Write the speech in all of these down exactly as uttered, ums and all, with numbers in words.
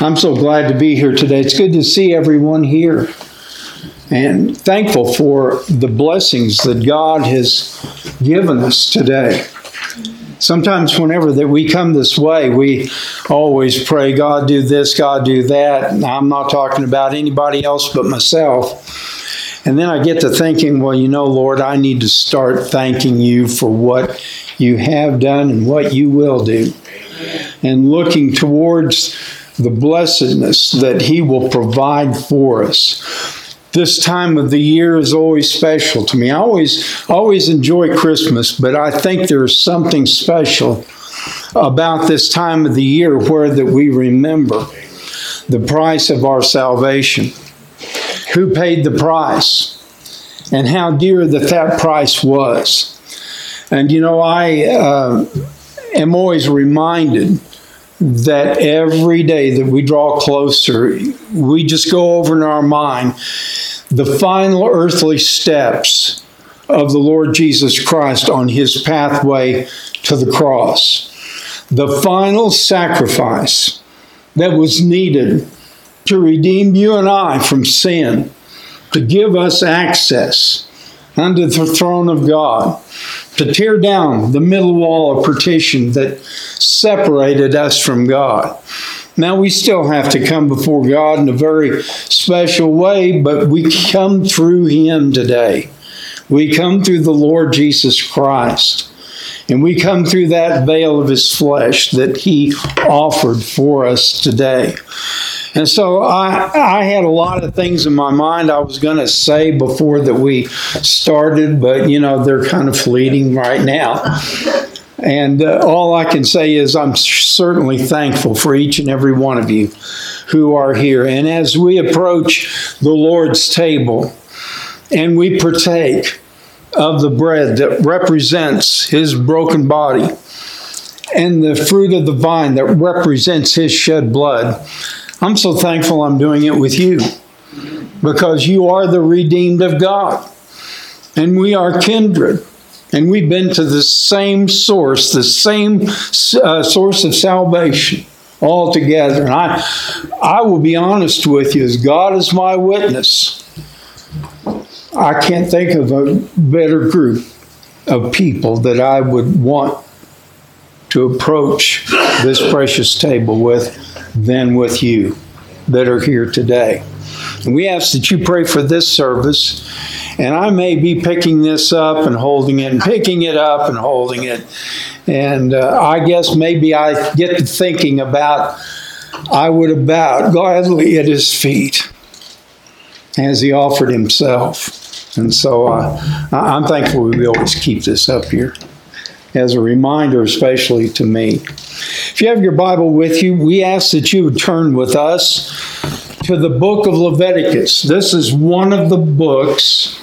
I'm so glad to be here today. It's good to see everyone here, and thankful for the blessings that God has given us today. Sometimes whenever that we come this way, we always pray, God do this, God do that. Now, I'm not talking about anybody else but myself. And then I get to thinking, well, you know, Lord, I need to start thanking you for what you have done and what you will do. And looking towards the blessedness that he will provide for us. This time of the year is always special to me. I always, always enjoy Christmas, but I think there's something special about this time of the year where that we remember the price of our salvation. Who paid the price? And how dear that that price was. And you know, I uh, am always reminded that every day that we draw closer, we just go over in our mind the final earthly steps of the Lord Jesus Christ on his pathway to the cross. The final sacrifice that was needed to redeem you and I from sin, to give us access unto the throne of God, to tear down the middle wall of partition that separated us from God. Now, we still have to come before God in a very special way, but we come through him today. We come through the Lord Jesus Christ, and we come through that veil of his flesh that he offered for us today. And so I, I had a lot of things in my mind I was going to say before that we started, but, you know, they're kind of fleeting right now. And uh, all I can say is I'm certainly thankful for each and every one of you who are here. And as we approach the Lord's table and we partake of the bread that represents his broken body and the fruit of the vine that represents his shed blood, I'm so thankful I'm doing it with you, because you are the redeemed of God, and we are kindred, and we've been to the same source, the same uh, source of salvation all together. And I, I will be honest with you, as God is my witness, I can't think of a better group of people that I would want to approach this precious table with than with you that are here today. And we ask that you pray for this service, and I may be picking this up and holding it, and picking it up and holding it. And uh, I guess maybe I get to thinking about, I would have bowed gladly at his feet as he offered himself. And so uh, I'm thankful we always keep this up here as a reminder, especially to me. If you have your Bible with you, we ask that you would turn with us to the book of Leviticus. This is one of the books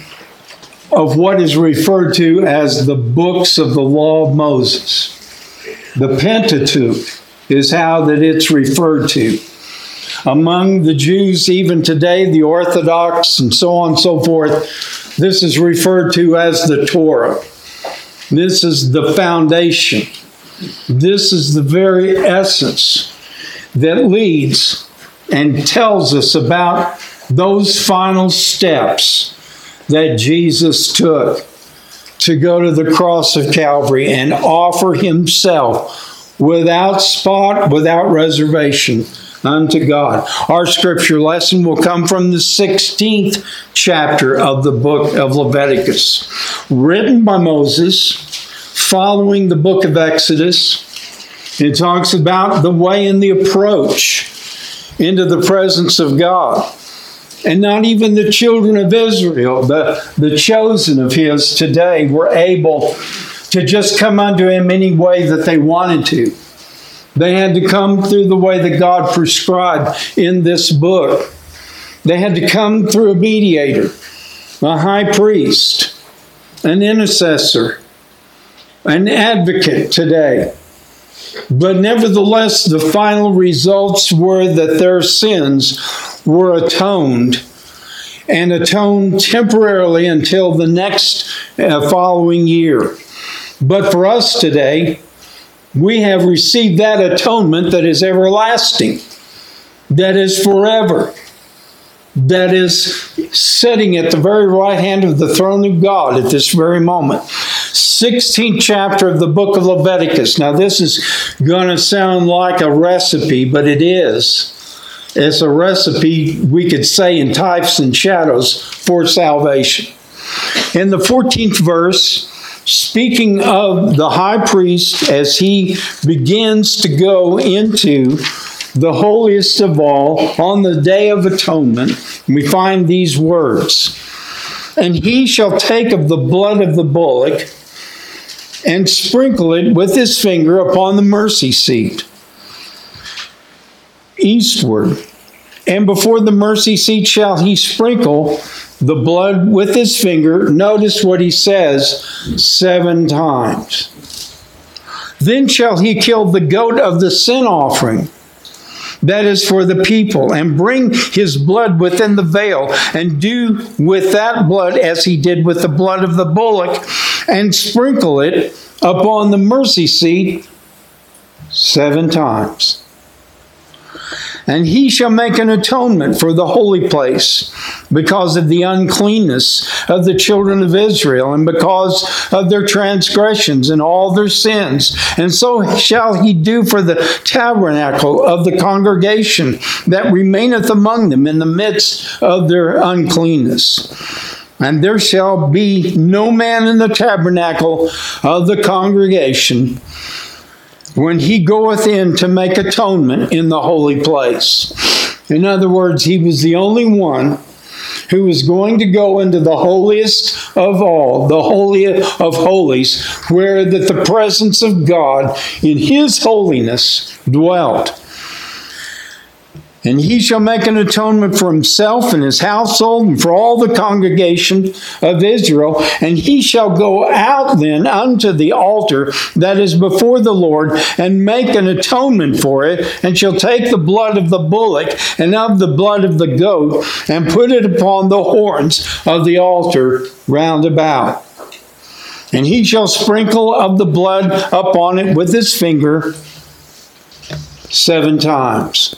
of what is referred to as the books of the law of Moses. The Pentateuch is how that it's referred to. Among the Jews, even today, the Orthodox and so on and so forth, this is referred to as the Torah. This is the foundation. This is the very essence that leads and tells us about those final steps that Jesus took to go to the cross of Calvary and offer himself without spot, without reservation unto God. Our scripture lesson will come from the sixteenth chapter of the book of Leviticus, written by Moses, following the book of Exodus. It talks about the way and the approach into the presence of God. And not even the children of Israel, the, the chosen of his today, were able to just come unto him any way that they wanted to. They had to come through the way that God prescribed in this book. They had to come through a mediator, a high priest, an intercessor, an advocate today. But nevertheless, the final results were that their sins were atoned, and atoned temporarily until the next uh, following year. But for us today, we have received that atonement that is everlasting. that is forever, that is sitting at the very right hand of the throne of God at this very moment. sixteenth chapter of the book of Leviticus. Now this is going to sound like a recipe, but it is. It's a recipe, we could say, in types and shadows for salvation. In the fourteenth verse, speaking of the high priest as he begins to go into the holiest of all on the Day of Atonement, we find these words. And he shall take of the blood of the bullock and sprinkle it with his finger upon the mercy seat eastward. And before the mercy seat shall he sprinkle the blood with his finger. Notice what he says, seven times. Then shall he kill the goat of the sin offering, that is for the people, and bring his blood within the veil, and do with that blood as he did with the blood of the bullock, and sprinkle it upon the mercy seat seven times. And he shall make an atonement for the holy place because of the uncleanness of the children of Israel and because of their transgressions and all their sins. And so shall he do for the tabernacle of the congregation that remaineth among them in the midst of their uncleanness. And there shall be no man in the tabernacle of the congregation when he goeth in to make atonement in the holy place. In other words, he was the only one who was going to go into the holiest of all, the holy of holies, where that the presence of God in his holiness dwelt. And he shall make an atonement for himself and his household and for all the congregation of Israel. And he shall go out then unto the altar that is before the Lord and make an atonement for it, and shall take the blood of the bullock and of the blood of the goat and put it upon the horns of the altar round about. And he shall sprinkle of the blood upon it with his finger seven times.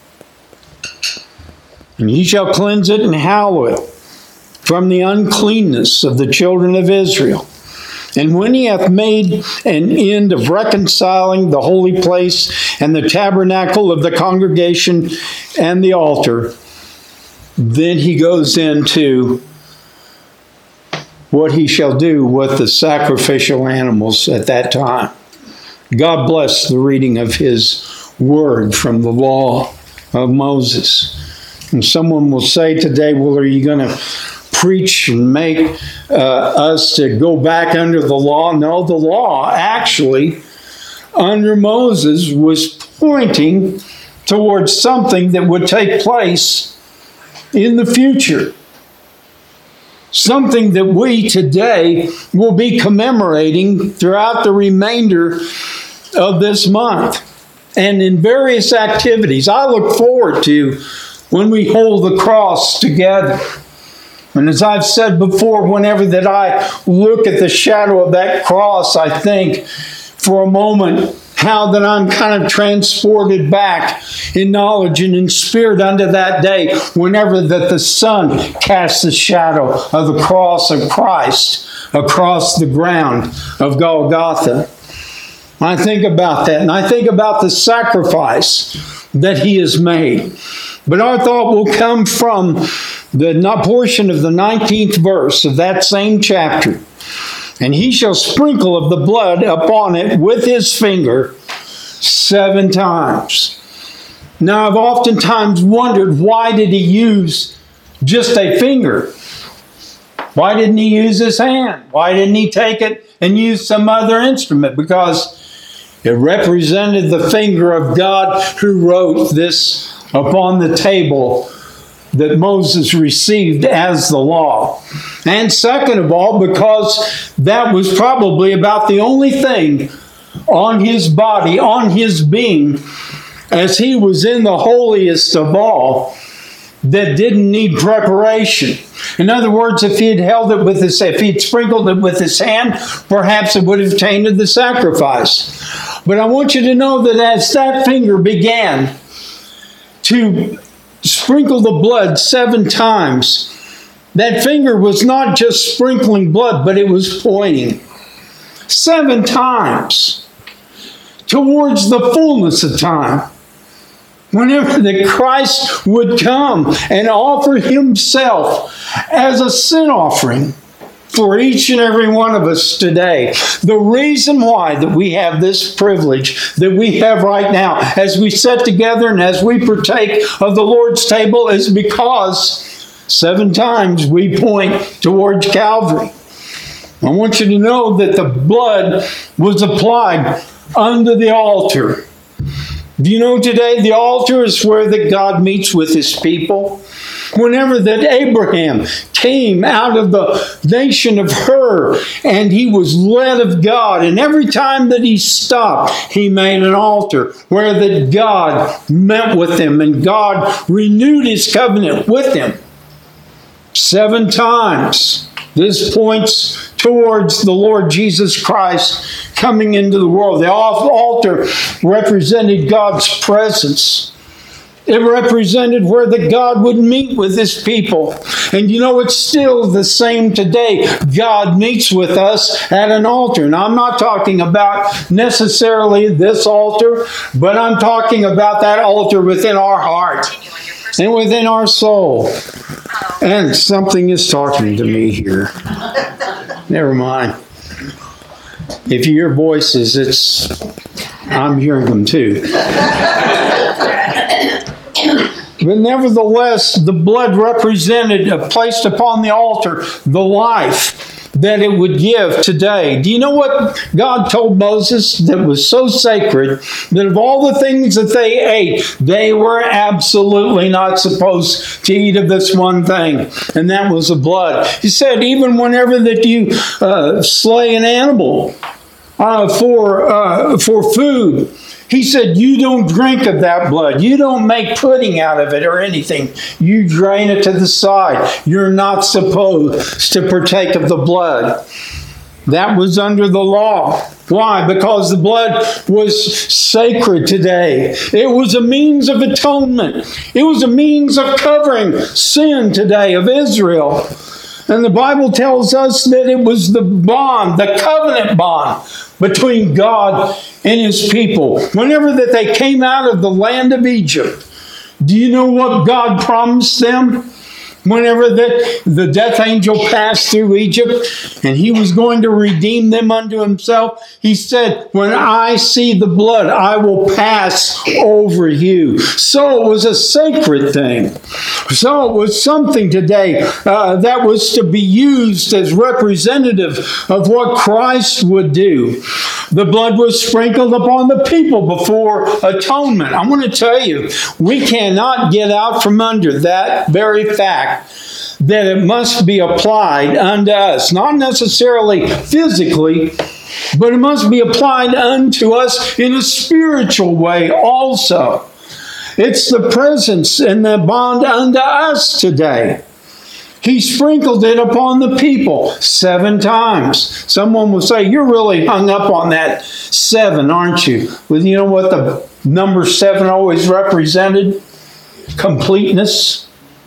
And he shall cleanse it and hallow it from the uncleanness of the children of Israel. And when he hath made an end of reconciling the holy place and the tabernacle of the congregation and the altar, then he goes into what he shall do with the sacrificial animals at that time. God bless the reading of his word from the law of Moses. And someone will say today, well, are you going to preach and make uh, us to go back under the law? No, the law actually, under Moses, was pointing towards something that would take place in the future. Something that we today will be commemorating throughout the remainder of this month. And in various activities, I look forward to when we hold the cross together. And as I've said before, whenever that I look at the shadow of that cross, I think for a moment how that I'm kind of transported back in knowledge and in spirit unto that day, whenever that the sun casts the shadow of the cross of Christ across the ground of Golgotha. I think about that, and I think about the sacrifice that he has made. But our thought will come from the portion of the nineteenth verse of that same chapter. And he shall sprinkle of the blood upon it with his finger seven times. Now, I've oftentimes wondered, why did he use just a finger? Why didn't he use his hand? Why didn't he take it and use some other instrument? Because it represented the finger of God who wrote this upon the table that Moses received as the law. And second of all, because that was probably about the only thing on his body, on his being, as he was in the holiest of all, that didn't need preparation. In other words, if he had held it with his, if he had sprinkled it with his hand, perhaps it would have tainted the sacrifice. But I want you to know that as that finger began to sprinkle the blood seven times, that finger was not just sprinkling blood, but it was pointing seven times towards the fullness of time. Whenever that Christ would come and offer himself as a sin offering for each and every one of us today. The reason why that we have this privilege that we have right now as we sit together and as we partake of the Lord's table is because seven times we point towards Calvary. I want you to know that the blood was applied under the altar. Do you know today the altar is where that God meets with his people? Whenever that Abraham came out of the nation of Ur and he was led of God, and every time that he stopped, he made an altar where that God met with him and God renewed his covenant with him. Seven times. This points towards the Lord Jesus Christ coming into the world. The altar represented God's presence. It represented where that God would meet with his people. And you know, it's still the same today. God meets with us at an altar. Now, I'm not talking about necessarily this altar, but I'm talking about that altar within our heart and within our soul. And something is talking to me here. Never mind. If you hear voices, it's I'm hearing them too. But nevertheless, the blood represented, uh, placed upon the altar, the life that it would give today. Do you know what God told Moses that was so sacred that of all the things that they ate, they were absolutely not supposed to eat of this one thing, and that was the blood. He said, even whenever that you uh, slay an animal uh, for uh, for food, he said, you don't drink of that blood. You don't make pudding out of it or anything. You drain it to the side. You're not supposed to partake of the blood. That was under the law. Why? Because the blood was sacred today. It was a means of atonement. It was a means of covering sin today of Israel. And the Bible tells us that it was the bond, the covenant bond between God and his people. Whenever that they came out of the land of Egypt, do you know what God promised them? Whenever that the death angel passed through Egypt and he was going to redeem them unto himself, he said, when I see the blood, I will pass over you. So it was a sacred thing. So it was something today uh, that was to be used as representative of what Christ would do. The blood was sprinkled upon the people before atonement. I want to tell you, we cannot get out from under that very fact that it must be applied unto us. Not necessarily physically, but it must be applied unto us in a spiritual way also. It's the presence and the bond unto us today. He sprinkled it upon the people seven times. Someone will say, you're really hung up on that seven, aren't you? Well, you know what the number seven always represented? Completeness,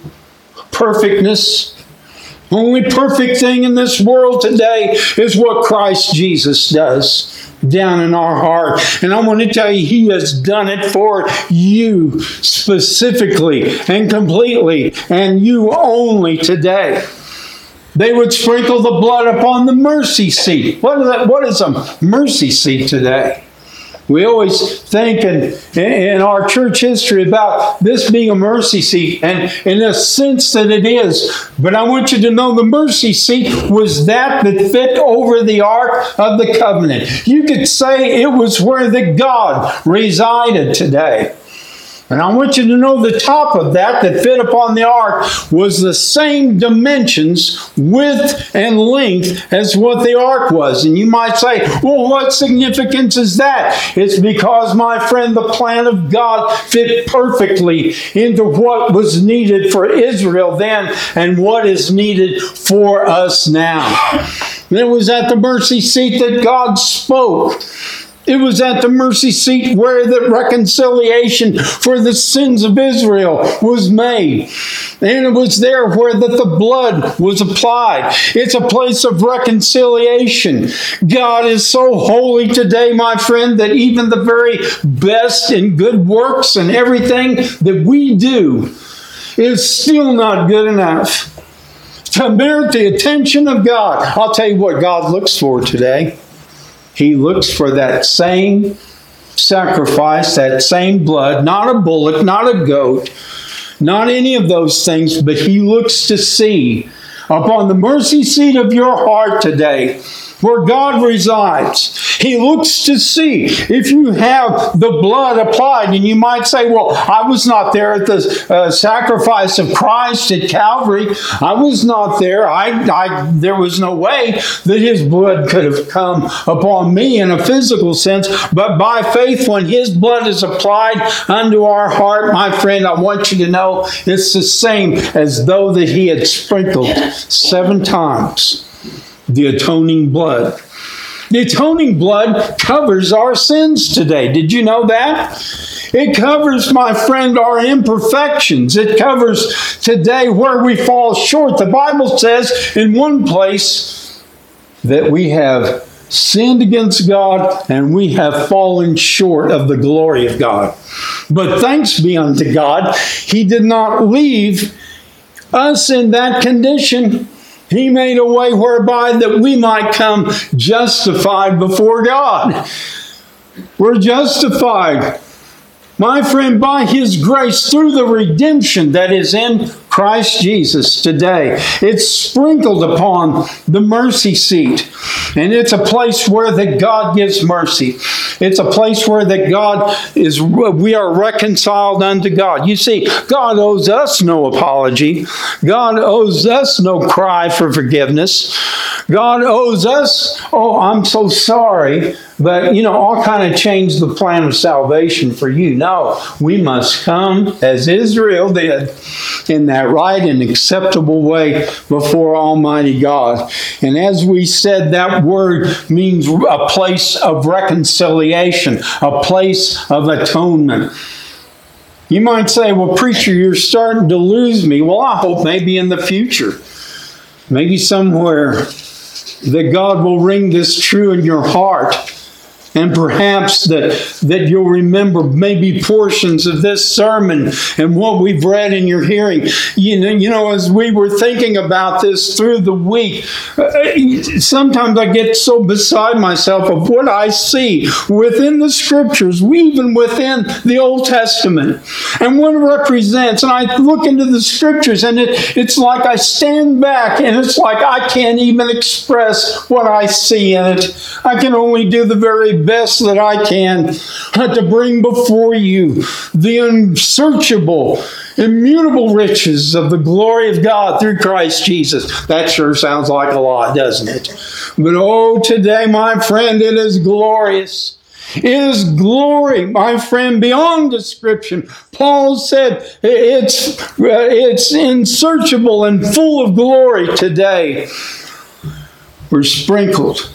perfectness. Only perfect thing in this world today is what Christ Jesus does down in our heart. And I want to tell you, he has done it for you specifically and completely, and you only today. They would sprinkle the blood upon the mercy seat. What is that? What is a mercy seat today? We always think in, in our church history about this being a mercy seat, and in a sense that it is. But I want you to know the mercy seat was that that fit over the Ark of the Covenant. You could say it was where the God resided today. And I want you to know the top of that that fit upon the ark was the same dimensions, width and length as what the ark was. And you might say, well, what significance is that? It's because, my friend, the plan of God fit perfectly into what was needed for Israel then and what is needed for us now. And it was at the mercy seat that God spoke It was at the mercy seat where the reconciliation for the sins of Israel was made. And it was there where that the blood was applied. It's a place of reconciliation. God is so holy today, my friend, that even the very best and good works and everything that we do is still not good enough to merit the attention of God. I'll tell you what God looks for today. He looks for that same sacrifice, that same blood, not a bullock, not a goat, not any of those things, but He looks to see upon the mercy seat of your heart today, where God resides. He looks to see if you have the blood applied. And you might say, well, I was not there at the uh, sacrifice of Christ at Calvary. I was not there. I, I, there was no way that His blood could have come upon me in a physical sense. But by faith, when His blood is applied unto our heart, my friend, I want you to know it's the same as though that He had sprinkled seven times the atoning blood. The atoning blood covers our sins today. Did you know that? It covers, my friend, our imperfections. It covers today where we fall short. The Bible says in one place that we have sinned against God and we have fallen short of the glory of God. But thanks be unto God, He did not leave us in that condition. He made a way whereby that we might come justified before God. We're justified, my friend, by His grace through the redemption that is in Christ Jesus today. It's sprinkled upon the mercy seat. And it's a place where that God gives mercy. It's a place where that God is, we are reconciled unto God. You see, God owes us no apology. God owes us no cry for forgiveness. God owes us, oh, I'm so sorry, but, you know, I'll kind of change the plan of salvation for you. No, we must come as Israel did in that right and acceptable way before Almighty God. And as we said, that word means a place of reconciliation, a place of atonement. You might say, well, preacher, you're starting to lose me. Well, I hope maybe in the future, maybe somewhere, that God will ring this true in your heart. And perhaps that, that you'll remember maybe portions of this sermon and what we've read in your hearing. You know, you know, as we were thinking about this through the week, sometimes I get so beside myself of what I see within the Scriptures, even within the Old Testament, and what it represents. And I look into the Scriptures, and it, it's like I stand back, and it's like I can't even express what I see in it. I can only do the very best that I can to bring before you the unsearchable, immutable riches of the glory of God through Christ Jesus. That sure sounds like a lot, doesn't it? But oh, today, my friend, it is glorious. It is glory, my friend, beyond description. Paul said it's, it's unsearchable and full of glory today. We're sprinkled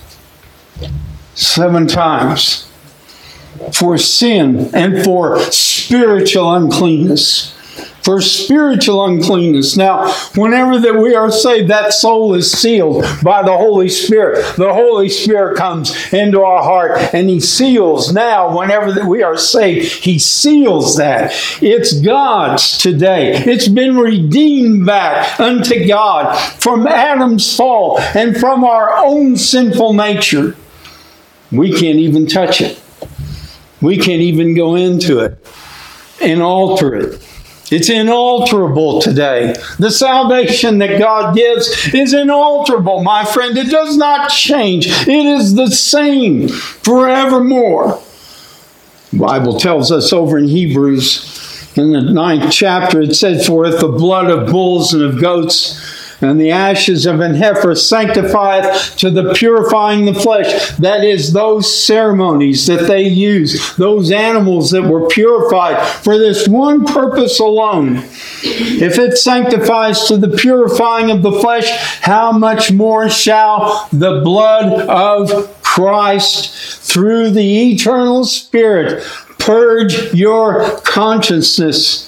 seven times for sin and for spiritual uncleanness. For spiritual uncleanness. Now, whenever that we are saved, that soul is sealed by the Holy Spirit. The Holy Spirit comes into our heart and He seals. Now, whenever that we are saved, He seals that. It's God's today. It's been redeemed back unto God from Adam's fall and from our own sinful nature. We can't even touch it. We can't even go into it and alter it. It's inalterable today. The salvation that God gives is inalterable, my friend. It does not change. It is the same forevermore. The Bible tells us over in Hebrews, in the ninth chapter, it says, for if the blood of bulls and of goats and the ashes of an heifer sanctifieth to the purifying the flesh. That is, those ceremonies that they use, those animals that were purified for this one purpose alone. If it sanctifies to the purifying of the flesh, how much more shall the blood of Christ through the eternal Spirit, purge your consciousness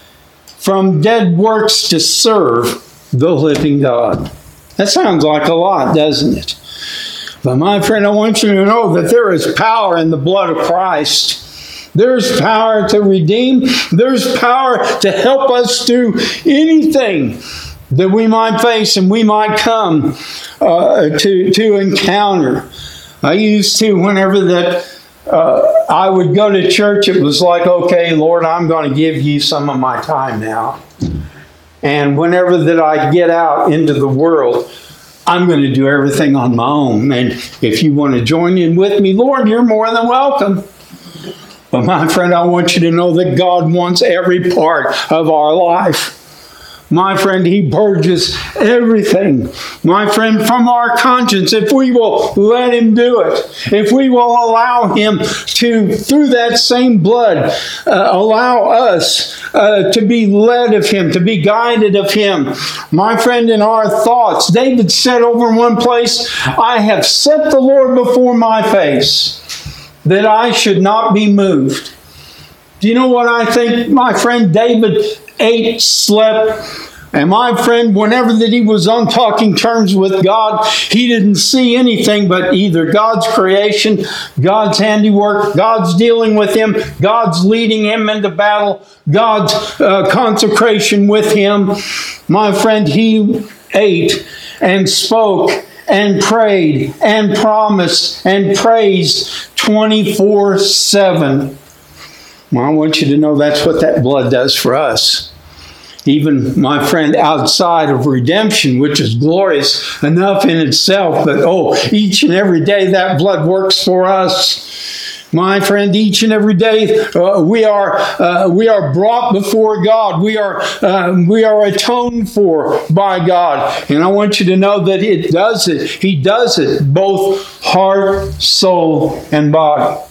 from dead works to serve the living God. That sounds like a lot, doesn't it? But my friend, I want you to know that there is power in the blood of Christ. There's power to redeem. There's power to help us through anything that we might face and we might come uh, to, to encounter. I used to, whenever that uh, I would go to church, it was like, okay, Lord, I'm going to give you some of my time now. And whenever that I get out into the world, I'm going to do everything on my own. And if you want to join in with me, Lord, you're more than welcome. But my friend, I want you to know that God wants every part of our life. My friend, He purges everything. My friend, from our conscience, if we will let Him do it, if we will allow Him to, through that same blood, uh, allow us uh, to be led of Him, to be guided of Him. My friend, in our thoughts, David said over in one place, I have set the Lord before my face, that I should not be moved. Do you know what I think, my friend? David ate, slept, and my friend, whenever that he was on talking terms with God, he didn't see anything but either God's creation, God's handiwork, God's dealing with him, God's leading him into battle, God's uh, consecration with him. My friend, he ate and spoke and prayed and promised and praised twenty-four seven. Well, I want you to know that's what that blood does for us. Even, my friend, outside of redemption, which is glorious enough in itself, but oh, each and every day that blood works for us. My friend, each and every day uh, we are uh, we are brought before God. We are uh, we are atoned for by God, and I want you to know that it does it. He does it both heart, soul, and body.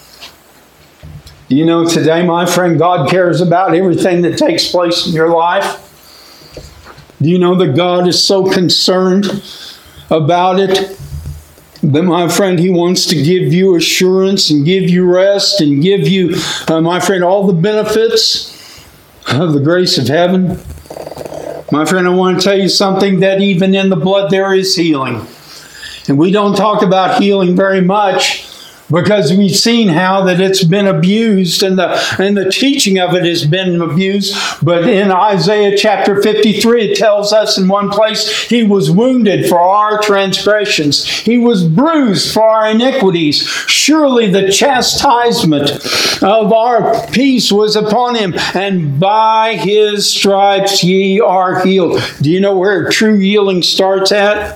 You know, today, my friend, God cares about everything that takes place in your life. Do you know that God is so concerned about it? But my friend, He wants to give you assurance and give you rest and give you, uh, my friend, all the benefits of the grace of heaven. My friend, I want to tell you something, that even in the blood there is healing. And we don't talk about healing very much, because we've seen how that it's been abused and the, and the teaching of it has been abused. But in Isaiah chapter fifty-three, it tells us in one place, He was wounded for our transgressions. He was bruised for our iniquities. Surely the chastisement of our peace was upon Him, and by His stripes ye are healed. Do you know where true healing starts at?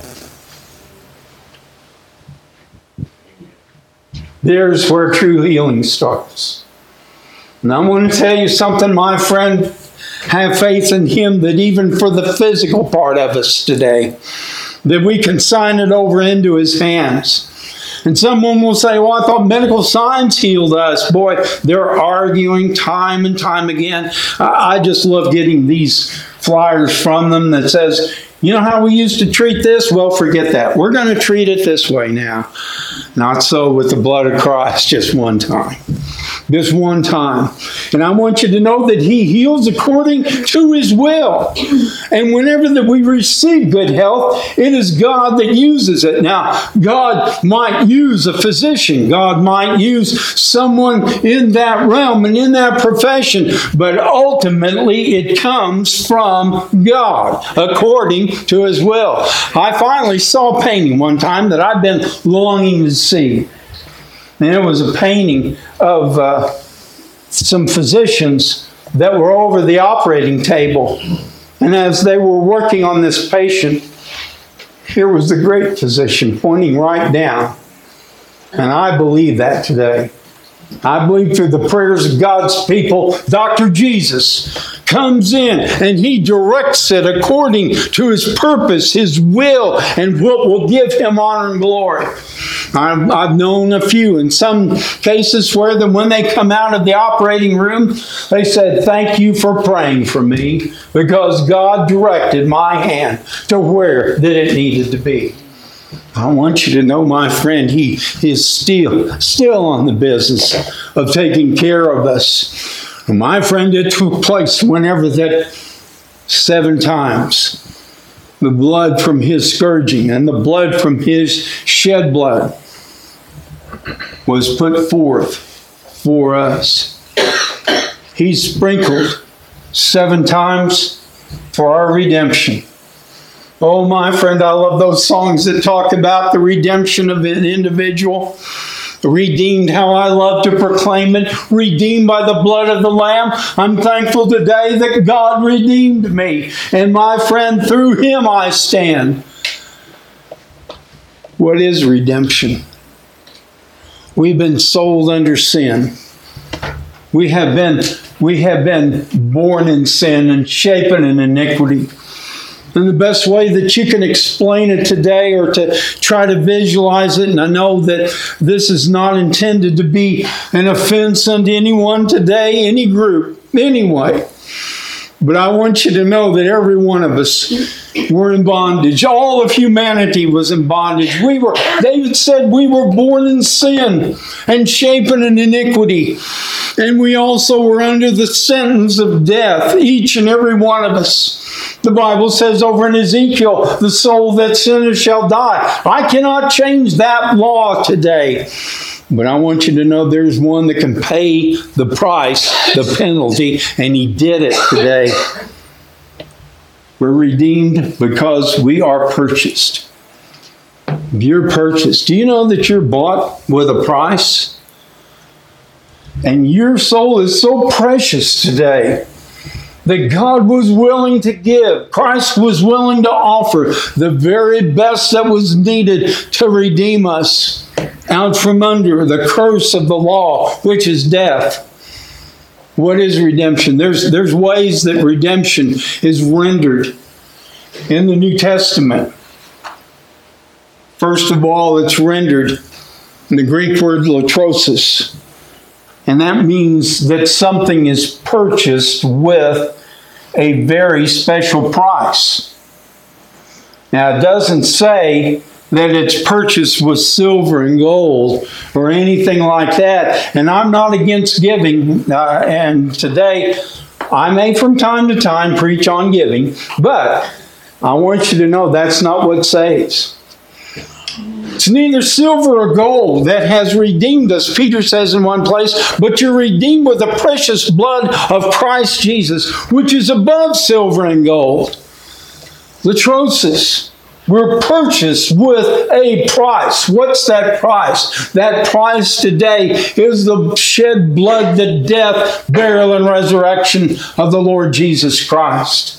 There's where true healing starts. And I want to tell you something, my friend. Have faith in Him that even for the physical part of us today, that we can sign it over into His hands. And someone will say, well, I thought medical science healed us. Boy, they're arguing time and time again. I just love getting these flyers from them that says, you know how we used to treat this? Well, forget that. We're going to treat it this way now. Not so with the blood of Christ, just one time. Just one time. And I want you to know that He heals according to His will. And whenever that we receive good health, it is God that uses it. Now, God might use a physician. God might use someone in that realm and in that profession. But ultimately, it comes from God, according to His will. I finally saw a painting one time that I've been longing to see. And it was a painting of uh, some physicians that were over the operating table. And as they were working on this patient, here was the great physician pointing right down. And I believe that today. I believe through the prayers of God's people, Doctor Jesus comes in and He directs it according to His purpose, His will, and what will give Him honor and glory. I've, I've known a few in some cases where the, when they come out of the operating room, they said, thank you for praying for me, because God directed my hand to where that it needed to be. I want you to know, my friend, he is still, still on the business of taking care of us. And my friend, it took place whenever that seven times the blood from his scourging and the blood from his shed blood was put forth for us. He sprinkled seven times for our redemption. Oh, my friend, I love those songs that talk about the redemption of an individual. Redeemed, how I love to proclaim it. Redeemed by the blood of the Lamb. I'm thankful today that God redeemed me. And my friend, through him I stand. What is redemption? We've been sold under sin. We have been, we have been born in sin and shapen in iniquity. And the best way that you can explain it today, or to try to visualize it, and I know that this is not intended to be an offense unto anyone today, any group, anyway. But I want you to know that every one of us were in bondage. All of humanity was in bondage. We were, David said, we were born in sin and shapen in iniquity. And we also were under the sentence of death, each and every one of us. The Bible says over in Ezekiel, the soul that sinneth shall die. I cannot change that law today. But I want you to know there's one that can pay the price, the penalty, and he did it today. We're redeemed because we are purchased. You're purchased. Do you know that you're bought with a price? And your soul is so precious today that God was willing to give. Christ was willing to offer the very best that was needed to redeem us out from under the curse of the law, which is death. What is redemption? There's, there's ways that redemption is rendered in the New Testament. First of all, it's rendered in the Greek word latrosis. And that means that something is purchased with a very special price. Now, it doesn't say that it's purchased with silver and gold or anything like that. And I'm not against giving. Uh, and today, I may from time to time preach on giving, but I want you to know that's not what saves. It's neither silver or gold that has redeemed us, Peter says in one place, but you're redeemed with the precious blood of Christ Jesus, which is above silver and gold. Latrosis. We're purchased with a price. What's that price? That price today is the shed blood, the death, burial, and resurrection of the Lord Jesus Christ.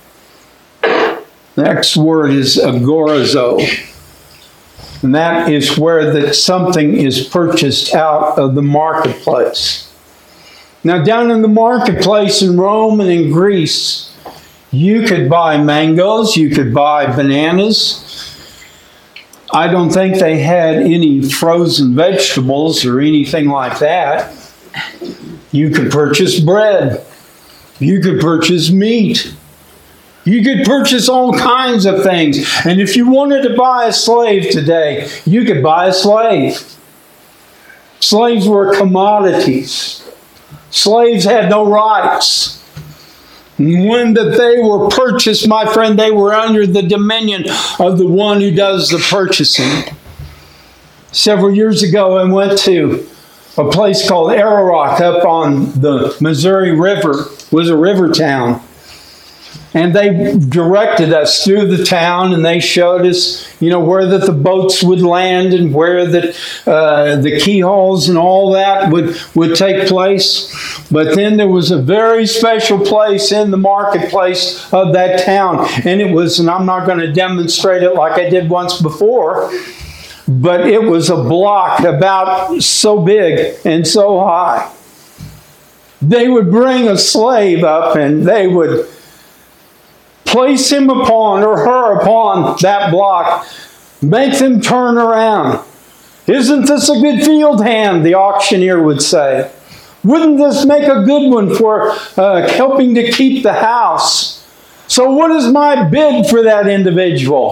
Next word is agorazo. And that is where that something is purchased out of the marketplace. Now, down in the marketplace in Rome and in Greece, you could buy mangoes, you could buy bananas. I don't think they had any frozen vegetables or anything like that. You could purchase bread. You could purchase meat. You could purchase all kinds of things. And if you wanted to buy a slave today, you could buy a slave. Slaves were commodities. Slaves had no rights. When that they were purchased, my friend, they were under the dominion of the one who does the purchasing. Several years ago, I went to a place called Ararock up on the Missouri River. It was a river town. And they directed us through the town, and they showed us, you know, where that the boats would land and where that uh, the key holes and all that would, would take place. But then there was a very special place in the marketplace of that town. And it was, and I'm not going to demonstrate it like I did once before, but it was a block about so big and so high. They would bring a slave up and they would place him upon or her upon that block, make them turn around. Isn't this a good field hand, the auctioneer would say. Wouldn't this make a good one for uh, helping to keep the house? So what is my bid for that individual?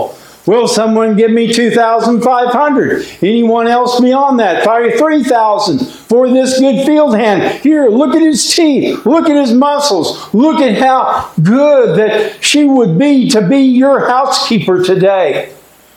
Will someone give me two thousand five hundred? Anyone else beyond that? three thousand for this good field hand. Here, look at his teeth. Look at his muscles. Look at how good that she would be to be your housekeeper today.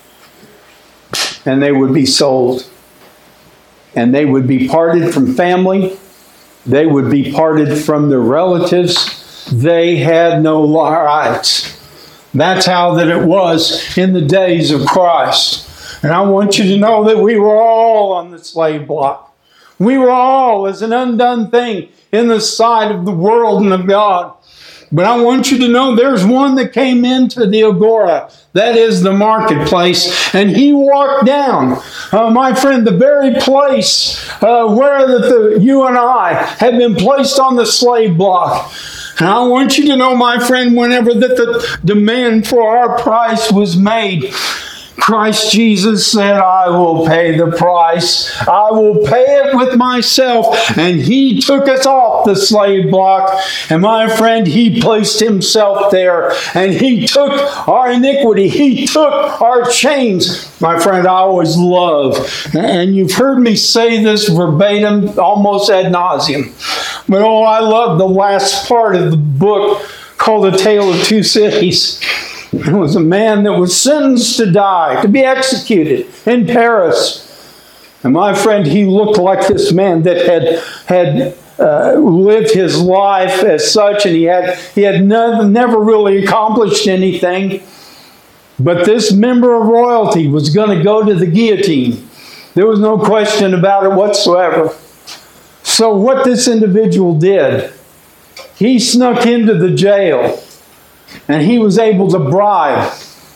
And they would be sold. And they would be parted from family. They would be parted from their relatives. They had no rights. That's how that it was in the days of Christ. And I want you to know that we were all on the slave block. We were all as an undone thing in the sight of the world and of God. But I want you to know there's one that came into the agora. That is the marketplace. And he walked down, uh, my friend, the very place uh, where that the, you and I had been placed on the slave block. And I want you to know, my friend, whenever that the demand for our price was made, Christ Jesus said, I will pay the price. I will pay it with myself. And he took us off the slave block. And my friend, he placed himself there. And he took our iniquity. He took our chains. My friend, I always love, and you've heard me say this verbatim almost ad nauseum. But oh, I love the last part of the book called A Tale of Two Cities. It was a man that was sentenced to die, to be executed in Paris. And my friend, he looked like this man that had had uh, lived his life as such, and he had he had never, never really accomplished anything. But this member of royalty was going to go to the guillotine. There was no question about it whatsoever. So what this individual did, he snuck into the jail. And he was able to bribe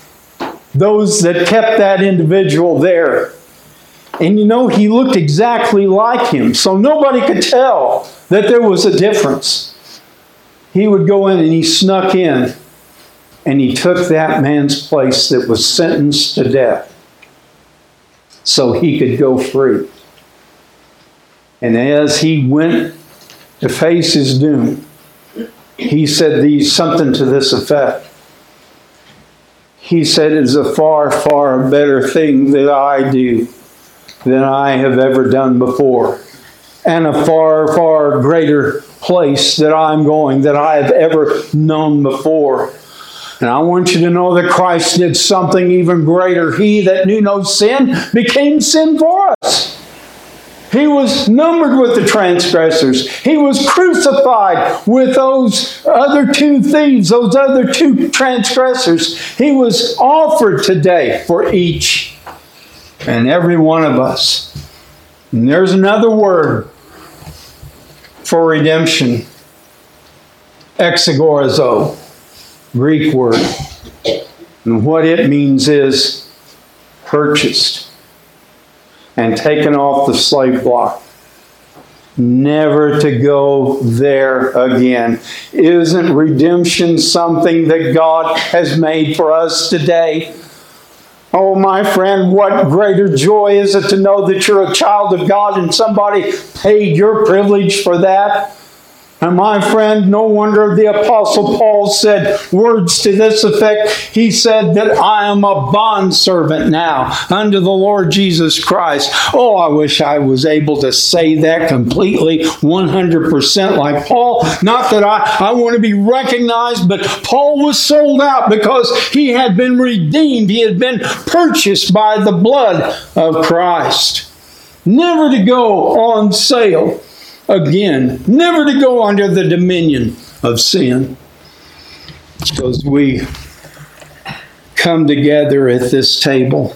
those that kept that individual there. And you know, he looked exactly like him, so nobody could tell that there was a difference. He would go in and he snuck in, and he took that man's place that was sentenced to death so he could go free. And as he went to face his doom, he said these, something to this effect. He said, it is a far, far better thing that I do than I have ever done before. And a far, far greater place that I'm going than I have ever known before. And I want you to know that Christ did something even greater. He that knew no sin became sin for us. He was numbered with the transgressors. He was crucified with those other two thieves, those other two transgressors. He was offered today for each and every one of us. And there's another word for redemption. Exagorazo, Greek word. And what it means is purchased and taken off the slave block, never to go there again. Isn't redemption something that God has made for us today? Oh, my friend, what greater joy is it to know that you're a child of God and somebody paid your privilege for that? And my friend, no wonder the Apostle Paul said words to this effect. He said that I am a bondservant now unto the Lord Jesus Christ. Oh, I wish I was able to say that completely, one hundred percent like Paul. Not that I, I want to be recognized, but Paul was sold out because he had been redeemed. He had been purchased by the blood of Christ. Never to go on sale again, never to go under the dominion of sin. So as we come together at this table,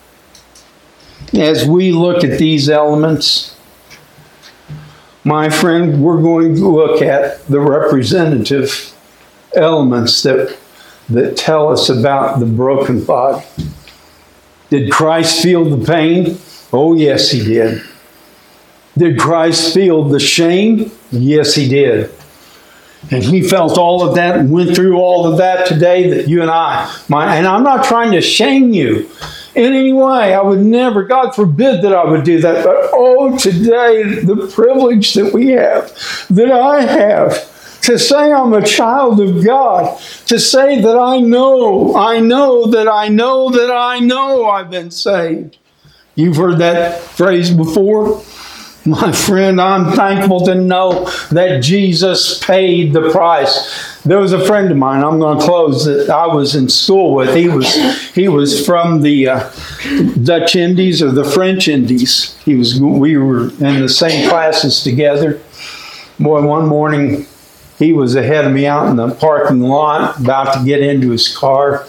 as we look at these elements, my friend, we're going to look at the representative elements that, that tell us about the broken body. Did Christ feel the pain? Oh, yes, he did. Did Christ feel the shame? Yes, he did. And he felt all of that and went through all of that today that you and I, my, and I'm not trying to shame you in any way. I would never, God forbid that I would do that. But oh, today, the privilege that we have, that I have, To say I'm a child of God. To say that I know, I know that I know that I know I've been saved. You've heard that phrase before? My friend, I'm thankful to know that Jesus paid the price. There was a friend of mine, I'm going to close, that I was in school with. He was he was from the uh, Dutch Indies or the French Indies. He was. We were in the same classes together. Boy, one morning he was ahead of me out in the parking lot, about to get into his car.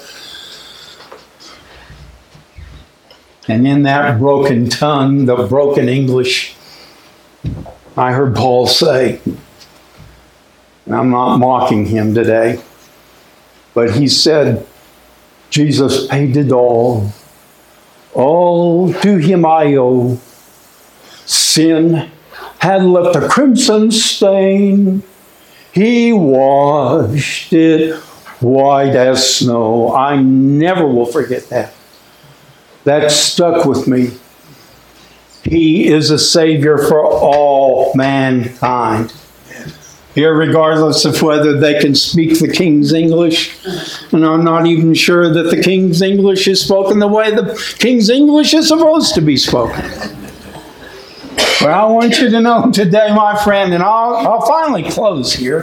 And in that broken tongue, the broken English, I heard Paul say, and I'm not mocking him today, but he said, Jesus paid it all. All to him I owe. Sin had left a crimson stain. He washed it white as snow. I never will forget that. That stuck with me. He is a Savior for all mankind. Irregardless of whether they can speak the King's English. And I'm not even sure that the King's English is spoken the way the King's English is supposed to be spoken. But I want you to know today, my friend, and I'll, I'll finally close here.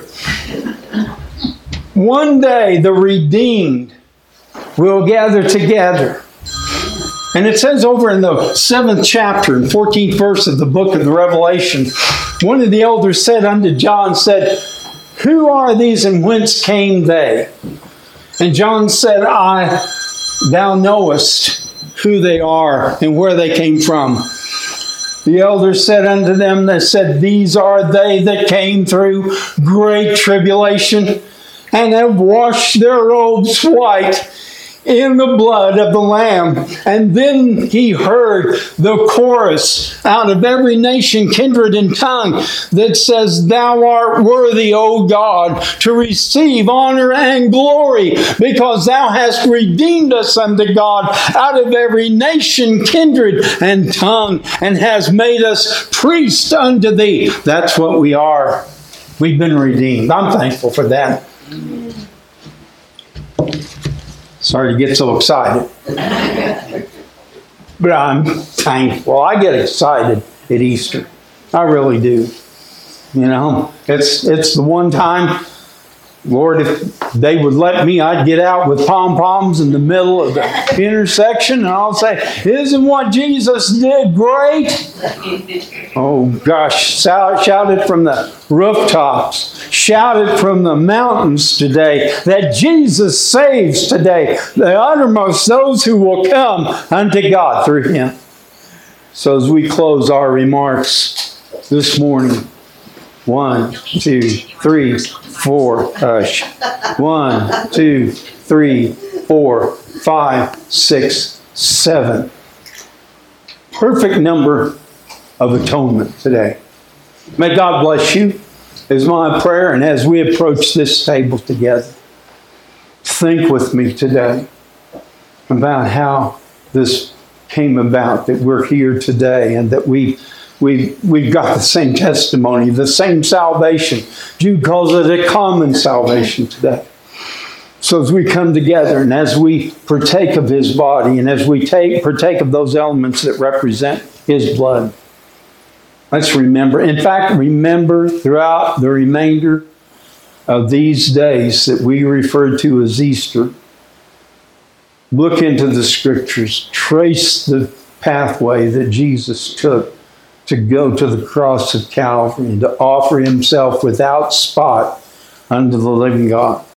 One day the redeemed will gather together. And it says over in the seventh chapter and fourteenth verse of the book of the Revelation, one of the elders said unto John, said, who are these and whence came they? And John said, I, thou knowest who they are and where they came from. The elders said unto them, they said, these are they that came through great tribulation and have washed their robes white in the blood of the Lamb. And then he heard the chorus out of every nation, kindred, and tongue that says, thou art worthy, O God, to receive honor and glory, because thou hast redeemed us unto God out of every nation, kindred, and tongue, and has made us priests unto thee. That's what we are. We've been redeemed. I'm thankful for that. Sorry to get so excited. But I'm thankful. I get excited at Easter. I really do. You know, it's it's the one time, Lord, if they would let me, I'd get out with pom-poms in the middle of the intersection and I'll say, isn't what Jesus did great? Oh gosh, shout, shout it from the rooftops. Shout it from the mountains today that Jesus saves today, the uttermost, those who will come unto God through him. So as we close our remarks this morning, one, two, three, four, hush. One, two, three, four, five, six, seven. Perfect number of atonement today. May God bless you, is my prayer. And as we approach this table together, think with me today about how this came about, that we're here today and that we We, we've got the same testimony, the same salvation. Jude calls it a common salvation today. So as we come together and as we partake of his body and as we take partake of those elements that represent his blood, let's remember, in fact, remember throughout the remainder of these days that we refer to as Easter, look into the scriptures, trace the pathway that Jesus took to go to the cross of Calvary and to offer himself without spot unto the living God.